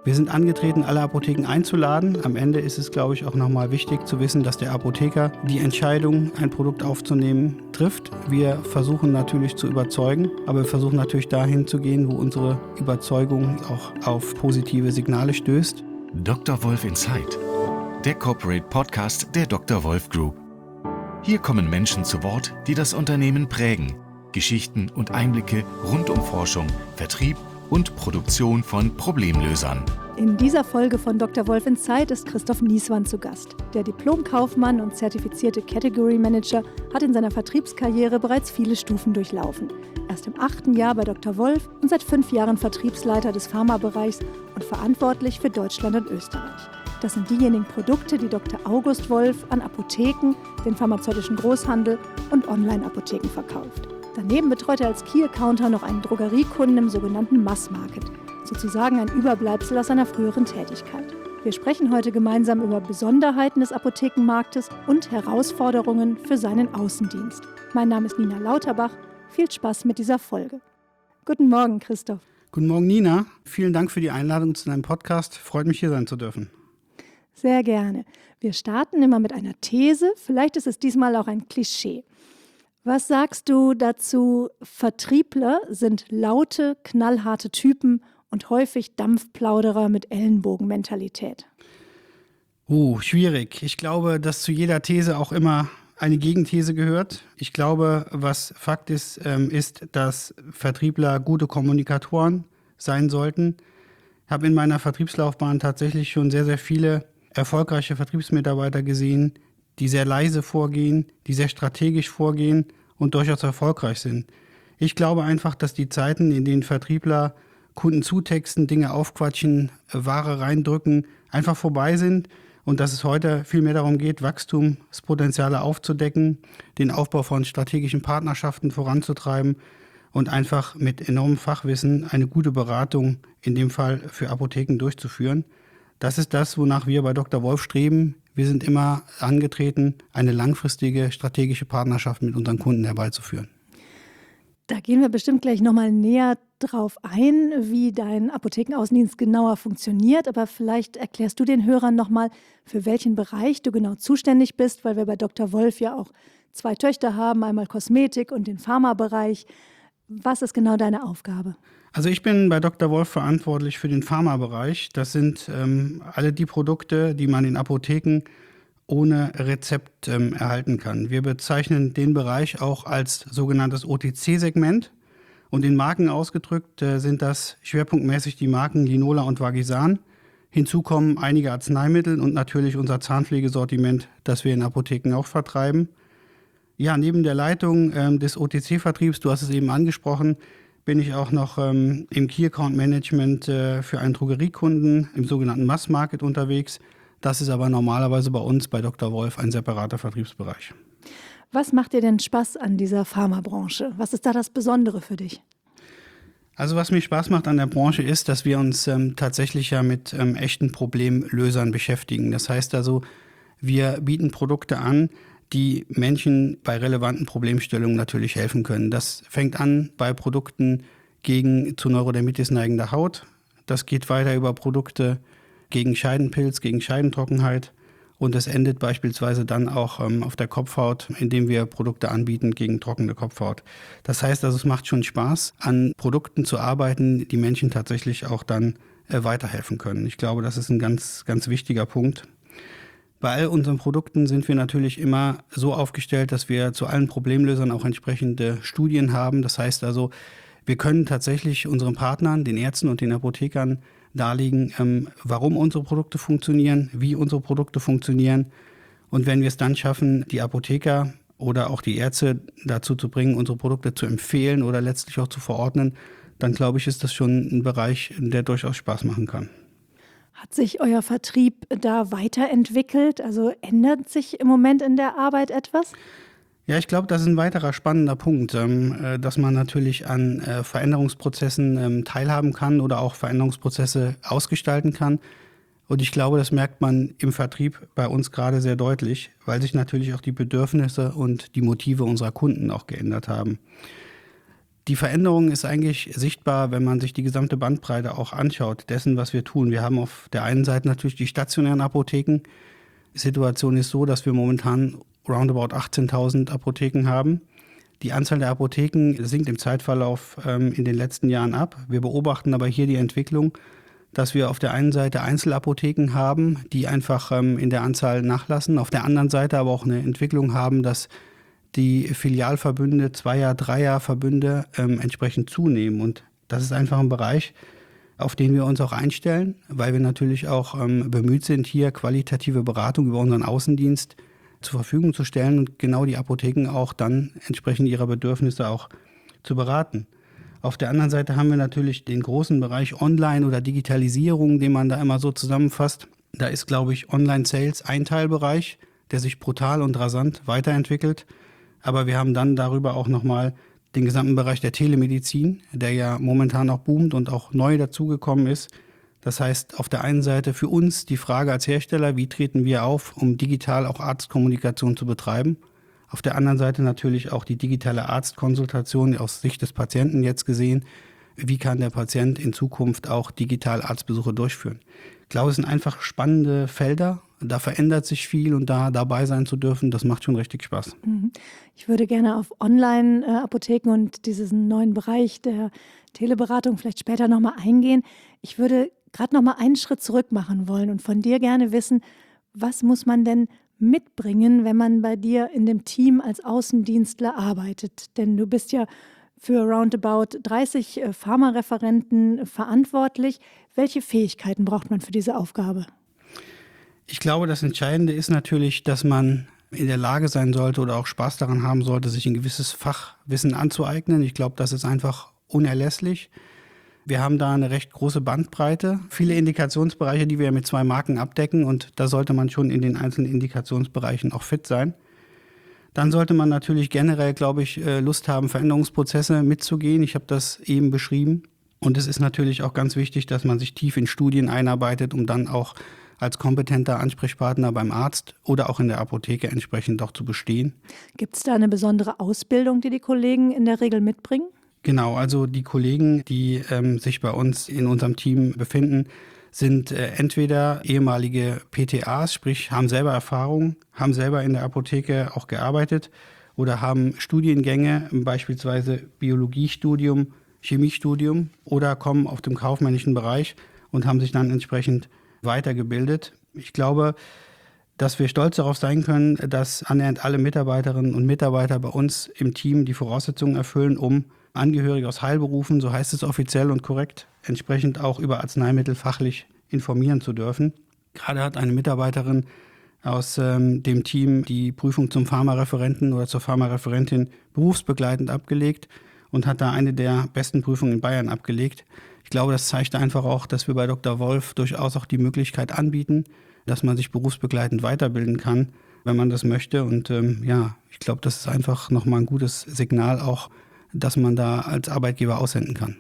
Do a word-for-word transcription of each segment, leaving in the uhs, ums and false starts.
Wir sind angetreten, alle Apotheken einzuladen. Am Ende ist es, glaube ich, auch nochmal wichtig zu wissen, dass der Apotheker die Entscheidung, ein Produkt aufzunehmen, trifft. Wir versuchen natürlich zu überzeugen, aber wir versuchen natürlich dahin zu gehen, wo unsere Überzeugung auch auf positive Signale stößt. Doktor Wolf Insight, der Corporate Podcast der Doktor Wolf Group. Hier kommen Menschen zu Wort, die das Unternehmen prägen. Geschichten und Einblicke rund um Forschung, Vertrieb und Produktion von Problemlösern. In dieser Folge von Doktor Wolf Insight ist Christoph Nieswan zu Gast. Der Diplom-Kaufmann und zertifizierte Category Manager hat in seiner Vertriebskarriere bereits viele Stufen durchlaufen. Erst im achten Jahr bei Doktor Wolf und seit fünf Jahren Vertriebsleiter des Pharmabereichs und verantwortlich für Deutschland und Österreich. Das sind diejenigen Produkte, die Doktor August Wolf an Apotheken, den pharmazeutischen Großhandel und Online-Apotheken verkauft. Daneben betreut er als Key-Accounter noch einen Drogeriekunden im sogenannten Mass-Market, sozusagen ein Überbleibsel aus seiner früheren Tätigkeit. Wir sprechen heute gemeinsam über Besonderheiten des Apothekenmarktes und Herausforderungen für seinen Außendienst. Mein Name ist Nina Lauterbach. Viel Spaß mit dieser Folge. Guten Morgen, Christoph. Guten Morgen, Nina. Vielen Dank für die Einladung zu deinem Podcast. Freut mich, hier sein zu dürfen. Sehr gerne. Wir starten immer mit einer These. Vielleicht ist es diesmal auch ein Klischee. Was sagst du dazu? Vertriebler sind laute, knallharte Typen und häufig Dampfplauderer mit Ellenbogenmentalität. Oh, schwierig. Ich glaube, dass zu jeder These auch immer eine Gegenthese gehört. Ich glaube, was Fakt ist, ist, dass Vertriebler gute Kommunikatoren sein sollten. Ich habe in meiner Vertriebslaufbahn tatsächlich schon sehr, sehr viele erfolgreiche Vertriebsmitarbeiter gesehen, die sehr leise vorgehen, die sehr strategisch vorgehen und durchaus erfolgreich sind. Ich glaube einfach, dass die Zeiten, in denen Vertriebler Kunden zutexten, Dinge aufquatschen, Ware reindrücken, einfach vorbei sind und dass es heute viel mehr darum geht, Wachstumspotenziale aufzudecken, den Aufbau von strategischen Partnerschaften voranzutreiben und einfach mit enormem Fachwissen eine gute Beratung, in dem Fall für Apotheken, durchzuführen. Das ist das, wonach wir bei Doktor Wolf streben. Wir sind immer angetreten, eine langfristige strategische Partnerschaft mit unseren Kunden herbeizuführen. Da gehen wir bestimmt gleich nochmal näher drauf ein, wie dein Apothekenaußendienst genauer funktioniert. Aber vielleicht erklärst du den Hörern nochmal, für welchen Bereich du genau zuständig bist, weil wir bei Doktor Wolf ja auch zwei Töchter haben, einmal Kosmetik und den Pharmabereich. Was ist genau deine Aufgabe? Also ich bin bei Doktor Wolf verantwortlich für den Pharmabereich. Das sind ähm, alle die Produkte, die man in Apotheken ohne Rezept ähm, erhalten kann. Wir bezeichnen den Bereich auch als sogenanntes O T C-Segment. Und in Marken ausgedrückt äh, sind das schwerpunktmäßig die Marken Linola und Vagisan. Hinzu kommen einige Arzneimittel und natürlich unser Zahnpflegesortiment, das wir in Apotheken auch vertreiben. Ja, neben der Leitung ähm, des O T C-Vertriebs, du hast es eben angesprochen, bin ich auch noch ähm, im Key Account Management äh, für einen Drogeriekunden im sogenannten Mass Market unterwegs. Das ist aber normalerweise bei uns bei Doktor Wolf ein separater Vertriebsbereich. Was macht dir denn Spaß an dieser Pharmabranche? Was ist da das Besondere für dich? Also was mir Spaß macht an der Branche ist, dass wir uns ähm, tatsächlich ja mit ähm, echten Problemlösern beschäftigen. Das heißt also, wir bieten Produkte an, die Menschen bei relevanten Problemstellungen natürlich helfen können. Das fängt an bei Produkten gegen zu Neurodermitis neigender Haut. Das geht weiter über Produkte gegen Scheidenpilz, gegen Scheidentrockenheit. Und es endet beispielsweise dann auch ähm, auf der Kopfhaut, indem wir Produkte anbieten gegen trockene Kopfhaut. Das heißt also, es macht schon Spaß, an Produkten zu arbeiten, die Menschen tatsächlich auch dann äh, weiterhelfen können. Ich glaube, das ist ein ganz, ganz wichtiger Punkt. Bei all unseren Produkten sind wir natürlich immer so aufgestellt, dass wir zu allen Problemlösern auch entsprechende Studien haben. Das heißt also, wir können tatsächlich unseren Partnern, den Ärzten und den Apothekern darlegen, ähm, warum unsere Produkte funktionieren, wie unsere Produkte funktionieren. Und wenn wir es dann schaffen, die Apotheker oder auch die Ärzte dazu zu bringen, unsere Produkte zu empfehlen oder letztlich auch zu verordnen, dann glaube ich, ist das schon ein Bereich, der durchaus Spaß machen kann. Hat sich euer Vertrieb da weiterentwickelt? Also ändert sich im Moment in der Arbeit etwas? Ja, ich glaube, das ist ein weiterer spannender Punkt, dass man natürlich an Veränderungsprozessen teilhaben kann oder auch Veränderungsprozesse ausgestalten kann. Und ich glaube, das merkt man im Vertrieb bei uns gerade sehr deutlich, weil sich natürlich auch die Bedürfnisse und die Motive unserer Kunden auch geändert haben. Die Veränderung ist eigentlich sichtbar, wenn man sich die gesamte Bandbreite auch anschaut, dessen, was wir tun. Wir haben auf der einen Seite natürlich die stationären Apotheken. Die Situation ist so, dass wir momentan roundabout achtzehntausend Apotheken haben. Die Anzahl der Apotheken sinkt im Zeitverlauf ähm, in den letzten Jahren ab. Wir beobachten aber hier die Entwicklung, dass wir auf der einen Seite Einzelapotheken haben, die einfach ähm, in der Anzahl nachlassen. Auf der anderen Seite aber auch eine Entwicklung haben, dass die Filialverbünde, Zweier-, Dreier-Verbünde ähm, entsprechend zunehmen. Und das ist einfach ein Bereich, auf den wir uns auch einstellen, weil wir natürlich auch ähm, bemüht sind, hier qualitative Beratung über unseren Außendienst zur Verfügung zu stellen und genau die Apotheken auch dann entsprechend ihrer Bedürfnisse auch zu beraten. Auf der anderen Seite haben wir natürlich den großen Bereich Online oder Digitalisierung, den man da immer so zusammenfasst. Da ist, glaube ich, Online-Sales ein Teilbereich, der sich brutal und rasant weiterentwickelt. Aber wir haben dann darüber auch nochmal den gesamten Bereich der Telemedizin, der ja momentan auch boomt und auch neu dazugekommen ist. Das heißt, auf der einen Seite für uns die Frage als Hersteller, wie treten wir auf, um digital auch Arztkommunikation zu betreiben. Auf der anderen Seite natürlich auch die digitale Arztkonsultation aus Sicht des Patienten jetzt gesehen. Wie kann der Patient in Zukunft auch digital Arztbesuche durchführen? Ich glaube, es sind einfach spannende Felder. Da verändert sich viel und da dabei sein zu dürfen, das macht schon richtig Spaß. Ich würde gerne auf Online-Apotheken und diesen neuen Bereich der Teleberatung vielleicht später nochmal eingehen. Ich würde gerade nochmal einen Schritt zurück machen wollen und von dir gerne wissen, was muss man denn mitbringen, wenn man bei dir in dem Team als Außendienstler arbeitet? Denn du bist ja für roundabout dreißig Pharmareferenten verantwortlich. Welche Fähigkeiten braucht man für diese Aufgabe? Ich glaube, das Entscheidende ist natürlich, dass man in der Lage sein sollte oder auch Spaß daran haben sollte, sich ein gewisses Fachwissen anzueignen. Ich glaube, das ist einfach unerlässlich. Wir haben da eine recht große Bandbreite, viele Indikationsbereiche, die wir mit zwei Marken abdecken und da sollte man schon in den einzelnen Indikationsbereichen auch fit sein. Dann sollte man natürlich generell, glaube ich, Lust haben, Veränderungsprozesse mitzugehen. Ich habe das eben beschrieben. Und es ist natürlich auch ganz wichtig, dass man sich tief in Studien einarbeitet, um dann auch als kompetenter Ansprechpartner beim Arzt oder auch in der Apotheke entsprechend auch zu bestehen. Gibt es da eine besondere Ausbildung, die die Kollegen in der Regel mitbringen? Genau, also die Kollegen, die ähm, sich bei uns in unserem Team befinden, sind äh, entweder ehemalige P T As, sprich haben selber Erfahrung, haben selber in der Apotheke auch gearbeitet oder haben Studiengänge, beispielsweise Biologiestudium, Chemiestudium oder kommen auf dem kaufmännischen Bereich und haben sich dann entsprechend weitergebildet. Ich glaube, dass wir stolz darauf sein können, dass annähernd alle Mitarbeiterinnen und Mitarbeiter bei uns im Team die Voraussetzungen erfüllen, um Angehörige aus Heilberufen, so heißt es offiziell und korrekt, entsprechend auch über Arzneimittel fachlich informieren zu dürfen. Gerade hat eine Mitarbeiterin aus ähm, dem Team die Prüfung zum Pharmareferenten oder zur Pharmareferentin berufsbegleitend abgelegt und hat da eine der besten Prüfungen in Bayern abgelegt. Ich glaube, das zeigt einfach auch, dass wir bei Doktor Wolf durchaus auch die Möglichkeit anbieten, dass man sich berufsbegleitend weiterbilden kann, wenn man das möchte. Und ähm, ja, ich glaube, das ist einfach nochmal ein gutes Signal auch, dass man da als Arbeitgeber aussenden kann.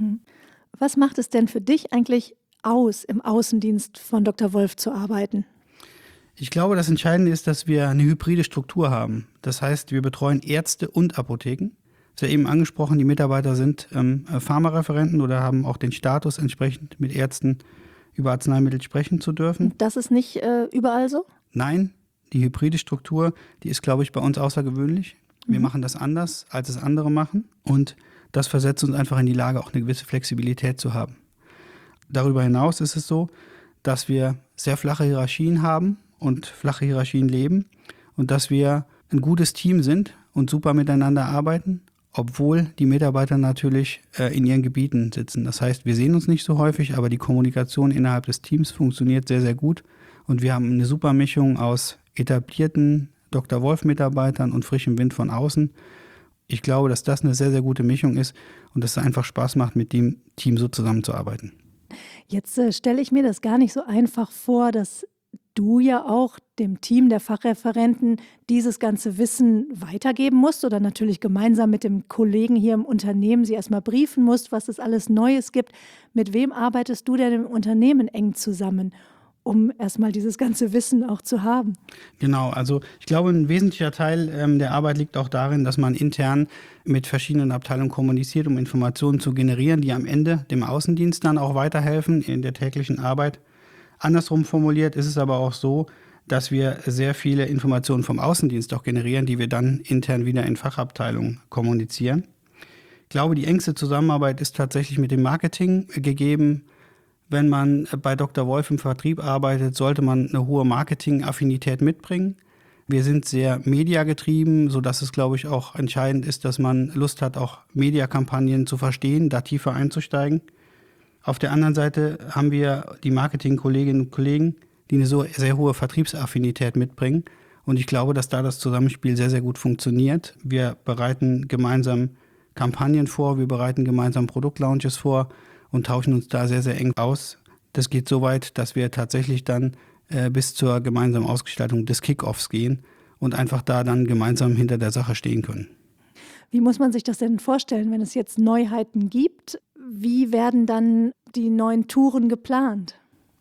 Was macht es denn für dich eigentlich aus, im Außendienst von Doktor Wolf zu arbeiten? Ich glaube, das Entscheidende ist, dass wir eine hybride Struktur haben. Das heißt, wir betreuen Ärzte und Apotheken. Das ist ja eben angesprochen, die Mitarbeiter sind ähm, Pharmareferenten oder haben auch den Status, entsprechend mit Ärzten über Arzneimittel sprechen zu dürfen. Das ist nicht äh, überall so? Nein, die hybride Struktur, die ist, glaube ich, bei uns außergewöhnlich. Wir mhm. machen das anders, als es andere machen. Und das versetzt uns einfach in die Lage, auch eine gewisse Flexibilität zu haben. Darüber hinaus ist es so, dass wir sehr flache Hierarchien haben und flache Hierarchien leben und dass wir ein gutes Team sind und super miteinander arbeiten, obwohl die Mitarbeiter natürlich äh, in ihren Gebieten sitzen. Das heißt, wir sehen uns nicht so häufig, aber die Kommunikation innerhalb des Teams funktioniert sehr, sehr gut. Und wir haben eine super Mischung aus etablierten Doktor Wolf-Mitarbeitern und frischem Wind von außen. Ich glaube, dass das eine sehr, sehr gute Mischung ist und dass es einfach Spaß macht, mit dem Team so zusammenzuarbeiten. Jetzt äh, stelle ich mir das gar nicht so einfach vor, dass du ja auch dem Team der Fachreferenten dieses ganze Wissen weitergeben musst oder natürlich gemeinsam mit dem Kollegen hier im Unternehmen sie erstmal briefen musst, was es alles Neues gibt. Mit wem arbeitest du denn im Unternehmen eng zusammen? um erstmal dieses ganze Wissen auch zu haben. Genau, also ich glaube, ein wesentlicher Teil ähm, der Arbeit liegt auch darin, dass man intern mit verschiedenen Abteilungen kommuniziert, um Informationen zu generieren, die am Ende dem Außendienst dann auch weiterhelfen in der täglichen Arbeit. Andersrum formuliert ist es aber auch so, dass wir sehr viele Informationen vom Außendienst auch generieren, die wir dann intern wieder in Fachabteilungen kommunizieren. Ich glaube, die engste Zusammenarbeit ist tatsächlich mit dem Marketing gegeben. Wenn man bei Doktor Wolf im Vertrieb arbeitet, sollte man eine hohe Marketing-Affinität mitbringen. Wir sind sehr mediagetrieben, sodass es, glaube ich, auch entscheidend ist, dass man Lust hat, auch Mediakampagnen zu verstehen, da tiefer einzusteigen. Auf der anderen Seite haben wir die Marketing-Kolleginnen und Kollegen, die eine so sehr hohe Vertriebsaffinität mitbringen. Und ich glaube, dass da das Zusammenspiel sehr, sehr gut funktioniert. Wir bereiten gemeinsam Kampagnen vor, wir bereiten gemeinsam Produktlaunches vor und tauschen uns da sehr, sehr eng aus. Das geht so weit, dass wir tatsächlich dann äh, bis zur gemeinsamen Ausgestaltung des Kick-Offs gehen und einfach da dann gemeinsam hinter der Sache stehen können. Wie muss man sich das denn vorstellen, wenn es jetzt Neuheiten gibt? Wie werden dann die neuen Touren geplant?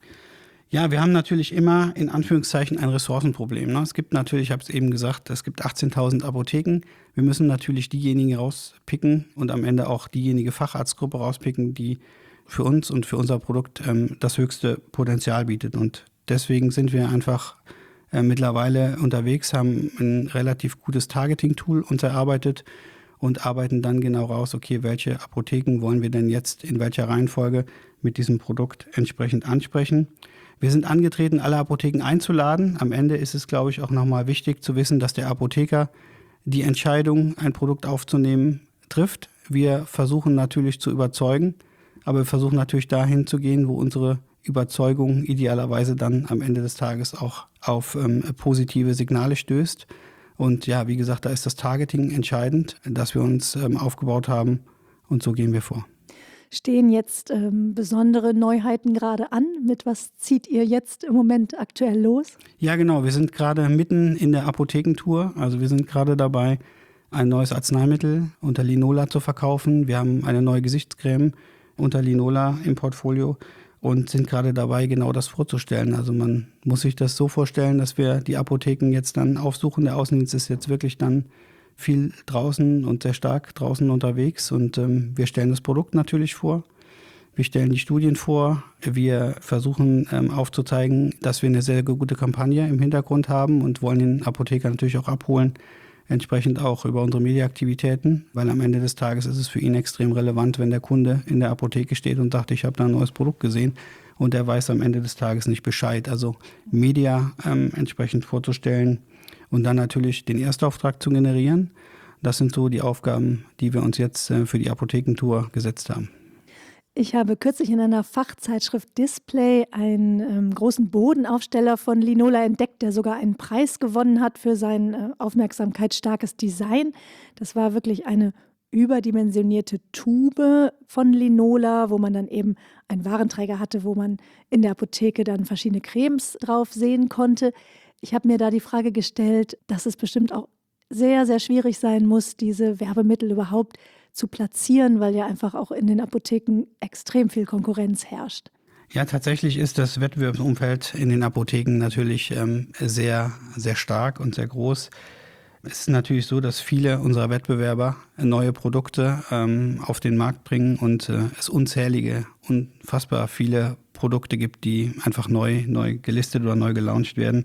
Ja, wir haben natürlich immer in Anführungszeichen ein Ressourcenproblem. Ne? Es gibt natürlich, ich habe es eben gesagt, es gibt achtzehntausend Apotheken. Wir müssen natürlich diejenigen rauspicken und am Ende auch diejenige Facharztgruppe rauspicken, die für uns und für unser Produkt ähm, das höchste Potenzial bietet. Und deswegen sind wir einfach äh, mittlerweile unterwegs, haben ein relativ gutes Targeting-Tool uns erarbeitet und arbeiten dann genau raus, okay, welche Apotheken wollen wir denn jetzt in welcher Reihenfolge mit diesem Produkt entsprechend ansprechen. Wir sind angetreten, alle Apotheken einzuladen. Am Ende ist es, glaube ich, auch nochmal wichtig zu wissen, dass der Apotheker die Entscheidung, ein Produkt aufzunehmen, trifft. Wir versuchen natürlich zu überzeugen, aber wir versuchen natürlich dahin zu gehen, wo unsere Überzeugung idealerweise dann am Ende des Tages auch auf ähm, positive Signale stößt. Und ja, wie gesagt, da ist das Targeting entscheidend, das wir uns ähm, aufgebaut haben und so gehen wir vor. Stehen jetzt ähm, besondere Neuheiten gerade an? Mit was zieht ihr jetzt im Moment aktuell los? Ja, genau. Wir sind gerade mitten in der Apothekentour. Also wir sind gerade dabei, ein neues Arzneimittel unter Linola zu verkaufen. Wir haben eine neue Gesichtscreme unter Linola im Portfolio und sind gerade dabei, genau das vorzustellen. Also man muss sich das so vorstellen, dass wir die Apotheken jetzt dann aufsuchen. Der Außendienst ist jetzt wirklich dann viel draußen und sehr stark draußen unterwegs und ähm, wir stellen das Produkt natürlich vor. Wir stellen die Studien vor. Wir versuchen ähm, aufzuzeigen, dass wir eine sehr gute Kampagne im Hintergrund haben und wollen den Apotheker natürlich auch abholen, entsprechend auch über unsere Mediaaktivitäten, weil am Ende des Tages ist es für ihn extrem relevant, wenn der Kunde in der Apotheke steht und sagt, ich habe da ein neues Produkt gesehen und er weiß am Ende des Tages nicht Bescheid. Also Media ähm, entsprechend vorzustellen und dann natürlich den Erstauftrag zu generieren. Das sind so die Aufgaben, die wir uns jetzt äh, für die Apothekentour gesetzt haben. Ich habe kürzlich in einer Fachzeitschrift Display einen ähm, großen Bodenaufsteller von Linola entdeckt, der sogar einen Preis gewonnen hat für sein äh, aufmerksamkeitsstarkes Design. Das war wirklich eine überdimensionierte Tube von Linola, wo man dann eben einen Warenträger hatte, wo man in der Apotheke dann verschiedene Cremes drauf sehen konnte. Ich habe mir da die Frage gestellt, dass es bestimmt auch sehr, sehr schwierig sein muss, diese Werbemittel überhaupt zu platzieren, weil ja einfach auch in den Apotheken extrem viel Konkurrenz herrscht. Ja, tatsächlich ist das Wettbewerbsumfeld in den Apotheken natürlich ähm, sehr, sehr stark und sehr groß. Es ist natürlich so, dass viele unserer Wettbewerber neue Produkte ähm, auf den Markt bringen und äh, es unzählige, unfassbar viele Produkte gibt, die einfach neu, neu gelistet oder neu gelauncht werden.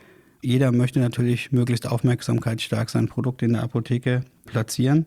Jeder möchte natürlich möglichst aufmerksamkeitsstark sein Produkt in der Apotheke platzieren.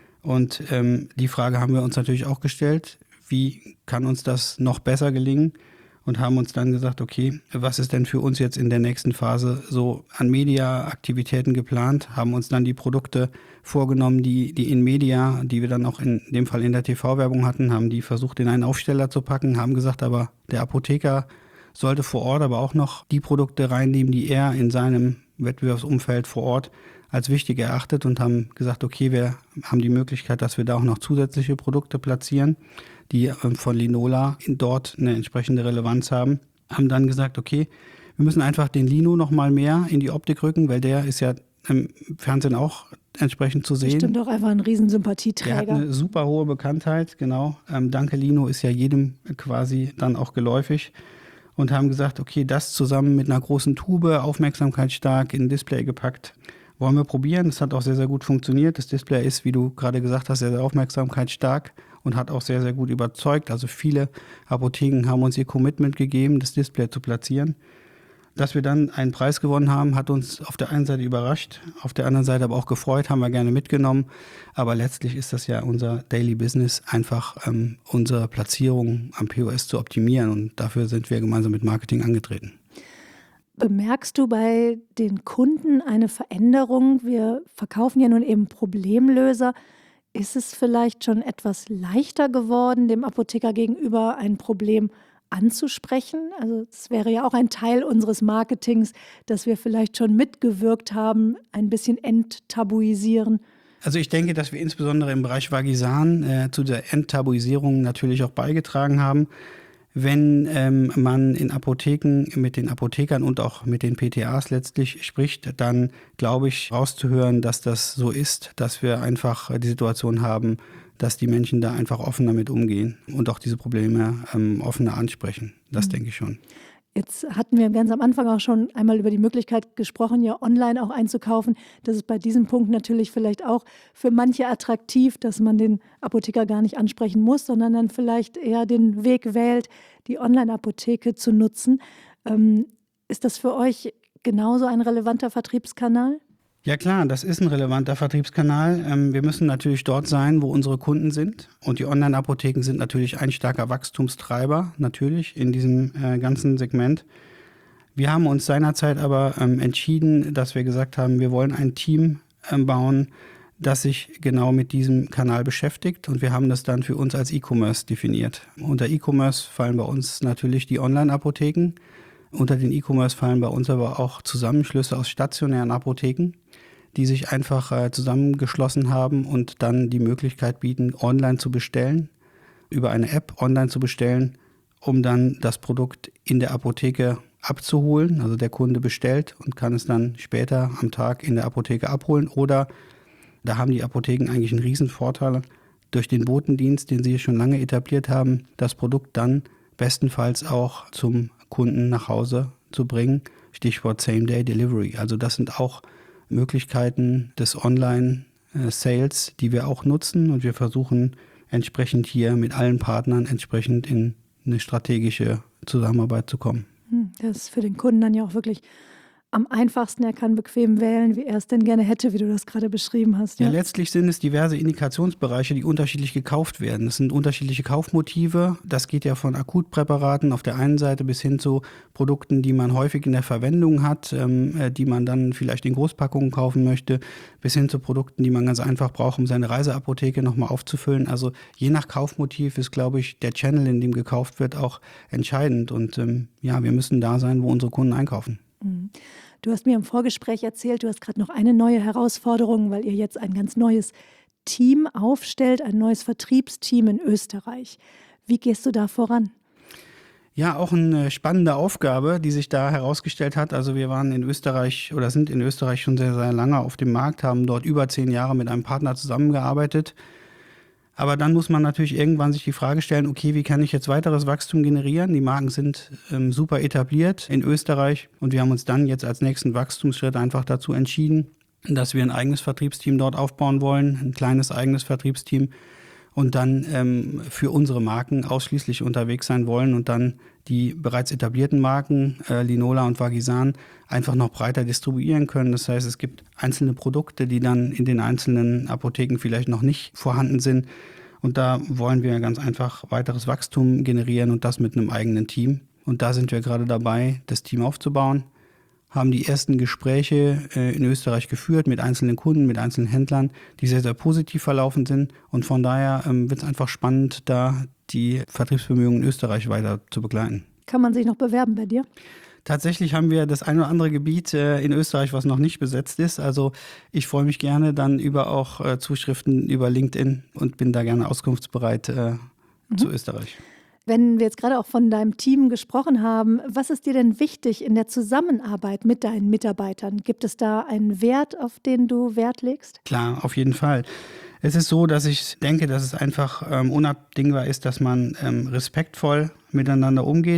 Und ähm, die Frage haben wir uns natürlich auch gestellt, wie kann uns das noch besser gelingen? Und haben uns dann gesagt, okay, was ist denn für uns jetzt in der nächsten Phase so an Media-Aktivitäten geplant? Haben uns dann die Produkte vorgenommen, die, die in Media, die wir dann auch in dem Fall in der T V-Werbung hatten, haben die versucht in einen Aufsteller zu packen, haben gesagt, aber der Apotheker sollte vor Ort aber auch noch die Produkte reinnehmen, die er in seinem Wettbewerbsumfeld vor Ort als wichtig erachtet und haben gesagt, okay, wir haben die Möglichkeit, dass wir da auch noch zusätzliche Produkte platzieren, die von Linola dort eine entsprechende Relevanz haben. Haben dann gesagt, okay, wir müssen einfach den Lino noch mal mehr in die Optik rücken, weil der ist ja im Fernsehen auch entsprechend zu sehen. Bestimmt auch einfach ein Riesensympathieträger. Der hat eine super hohe Bekanntheit, genau. Ähm, Danke Lino ist ja jedem quasi dann auch geläufig. und haben gesagt, okay, das zusammen mit einer großen Tube, aufmerksamkeitsstark, in ein Display gepackt, wollen wir probieren. Das hat auch sehr, sehr gut funktioniert. Das Display ist, wie du gerade gesagt hast, sehr, sehr aufmerksamkeitsstark und hat auch sehr, sehr gut überzeugt. Also viele Apotheken haben uns ihr Commitment gegeben, das Display zu platzieren. Dass wir dann einen Preis gewonnen haben, hat uns auf der einen Seite überrascht, auf der anderen Seite aber auch gefreut, haben wir gerne mitgenommen. Aber letztlich ist das ja unser Daily Business, einfach ähm, unsere Platzierung am P O S zu optimieren. Und dafür sind wir gemeinsam mit Marketing angetreten. Bemerkst du bei den Kunden eine Veränderung? Wir verkaufen ja nun eben Problemlöser. Ist es vielleicht schon etwas leichter geworden, dem Apotheker gegenüber ein Problem anzusprechen? Also es wäre ja auch ein Teil unseres Marketings, dass wir vielleicht schon mitgewirkt haben, ein bisschen enttabuisieren. Also ich denke, dass wir insbesondere im Bereich Vagisan äh, zu der Enttabuisierung natürlich auch beigetragen haben. Wenn ähm, man in Apotheken mit den Apothekern und auch mit den P T As letztlich spricht, dann glaube ich rauszuhören, dass das so ist, dass wir einfach die Situation haben, dass die Menschen da einfach offen damit umgehen und auch diese Probleme ähm, offener ansprechen. Das mhm. denke ich schon. Jetzt hatten wir ganz am Anfang auch schon einmal über die Möglichkeit gesprochen, ja online auch einzukaufen. Das ist bei diesem Punkt natürlich vielleicht auch für manche attraktiv, dass man den Apotheker gar nicht ansprechen muss, sondern dann vielleicht eher den Weg wählt, die Online-Apotheke zu nutzen. Ähm, ist das für euch genauso ein relevanter Vertriebskanal? Ja klar, das ist ein relevanter Vertriebskanal. Ähm, wir müssen natürlich dort sein, wo unsere Kunden sind. Und die Online-Apotheken sind natürlich ein starker Wachstumstreiber, natürlich in diesem äh, ganzen Segment. Wir haben uns seinerzeit aber ähm, entschieden, dass wir gesagt haben, wir wollen ein Team ähm, bauen, das sich genau mit diesem Kanal beschäftigt. Und wir haben das dann für uns als E-Commerce definiert. Unter E-Commerce fallen bei uns natürlich die Online-Apotheken. Unter den E-Commerce fallen bei uns aber auch Zusammenschlüsse aus stationären Apotheken, die sich einfach äh, zusammengeschlossen haben und dann die Möglichkeit bieten, online zu bestellen, über eine App online zu bestellen, um dann das Produkt in der Apotheke abzuholen. Also der Kunde bestellt und kann es dann später am Tag in der Apotheke abholen. Oder da haben die Apotheken eigentlich einen riesen Vorteil durch den Botendienst, den sie schon lange etabliert haben, das Produkt dann bestenfalls auch zum Kunden nach Hause zu bringen. Stichwort Same-Day-Delivery. Also das sind auch Möglichkeiten des Online-Sales, die wir auch nutzen. Und wir versuchen entsprechend hier mit allen Partnern entsprechend in eine strategische Zusammenarbeit zu kommen. Das ist für den Kunden dann ja auch wirklich am einfachsten. Er kann bequem wählen, wie er es denn gerne hätte, wie du das gerade beschrieben hast. Ja, ja letztlich sind es diverse Indikationsbereiche, die unterschiedlich gekauft werden. Es sind unterschiedliche Kaufmotive. Das geht ja von Akutpräparaten auf der einen Seite bis hin zu Produkten, die man häufig in der Verwendung hat, ähm, die man dann vielleicht in Großpackungen kaufen möchte, bis hin zu Produkten, die man ganz einfach braucht, um seine Reiseapotheke nochmal aufzufüllen. Also je nach Kaufmotiv ist, glaube ich, der Channel, in dem gekauft wird, auch entscheidend. Und ähm, ja, wir müssen da sein, wo unsere Kunden einkaufen. Du hast mir im Vorgespräch erzählt, du hast gerade noch eine neue Herausforderung, weil ihr jetzt ein ganz neues Team aufstellt, ein neues Vertriebsteam in Österreich. Wie gehst du da voran? Ja, auch eine spannende Aufgabe, die sich da herausgestellt hat. Also wir waren in Österreich oder sind in Österreich schon sehr, sehr lange auf dem Markt, haben dort über zehn Jahre mit einem Partner zusammengearbeitet. Aber dann muss man natürlich irgendwann sich die Frage stellen, okay, wie kann ich jetzt weiteres Wachstum generieren? Die Marken sind ähm, super etabliert in Österreich und wir haben uns dann jetzt als nächsten Wachstumsschritt einfach dazu entschieden, dass wir ein eigenes Vertriebsteam dort aufbauen wollen, ein kleines eigenes Vertriebsteam und dann ähm, für unsere Marken ausschließlich unterwegs sein wollen und dann die bereits etablierten Marken, äh, Linola und Vagisan, einfach noch breiter distribuieren können. Das heißt, es gibt einzelne Produkte, die dann in den einzelnen Apotheken vielleicht noch nicht vorhanden sind. Und da wollen wir ganz einfach weiteres Wachstum generieren und das mit einem eigenen Team. Und da sind wir gerade dabei, das Team aufzubauen, haben die ersten Gespräche äh, in Österreich geführt mit einzelnen Kunden, mit einzelnen Händlern, die sehr, sehr positiv verlaufen sind. Und von daher ähm, wird es einfach spannend, da die Vertriebsbemühungen in Österreich weiter zu begleiten. Kann man sich noch bewerben bei dir? Tatsächlich haben wir das ein oder andere Gebiet äh, in Österreich, was noch nicht besetzt ist. Also ich freue mich gerne dann über auch äh, Zuschriften über LinkedIn und bin da gerne auskunftsbereit äh, mhm. zu Österreich. Wenn wir jetzt gerade auch von deinem Team gesprochen haben, was ist dir denn wichtig in der Zusammenarbeit mit deinen Mitarbeitern? Gibt es da einen Wert, auf den du Wert legst? Klar, auf jeden Fall. Es ist so, dass ich denke, dass es einfach ähm, unabdingbar ist, dass man ähm, respektvoll miteinander umgeht,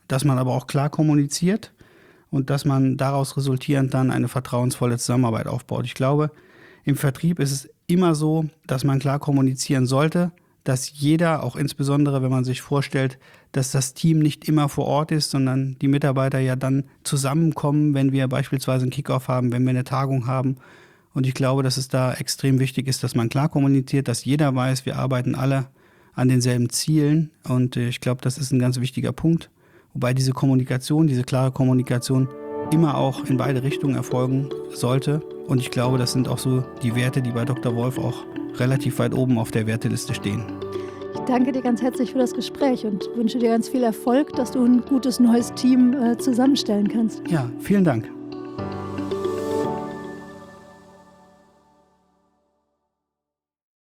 dass man aber auch klar kommuniziert und dass man daraus resultierend dann eine vertrauensvolle Zusammenarbeit aufbaut. Ich glaube, im Vertrieb ist es immer so, dass man klar kommunizieren sollte, dass jeder, auch insbesondere wenn man sich vorstellt, dass das Team nicht immer vor Ort ist, sondern die Mitarbeiter ja dann zusammenkommen, wenn wir beispielsweise einen Kickoff haben, wenn wir eine Tagung haben. Und ich glaube, dass es da extrem wichtig ist, dass man klar kommuniziert, dass jeder weiß, wir arbeiten alle an denselben Zielen. Und ich glaube, das ist ein ganz wichtiger Punkt. Wobei diese Kommunikation, diese klare Kommunikation immer auch in beide Richtungen erfolgen sollte. Und ich glaube, das sind auch so die Werte, die bei Doktor Wolf auch relativ weit oben auf der Werteliste stehen. Ich danke dir ganz herzlich für das Gespräch und wünsche dir ganz viel Erfolg, dass du ein gutes neues Team äh, zusammenstellen kannst. Ja, vielen Dank.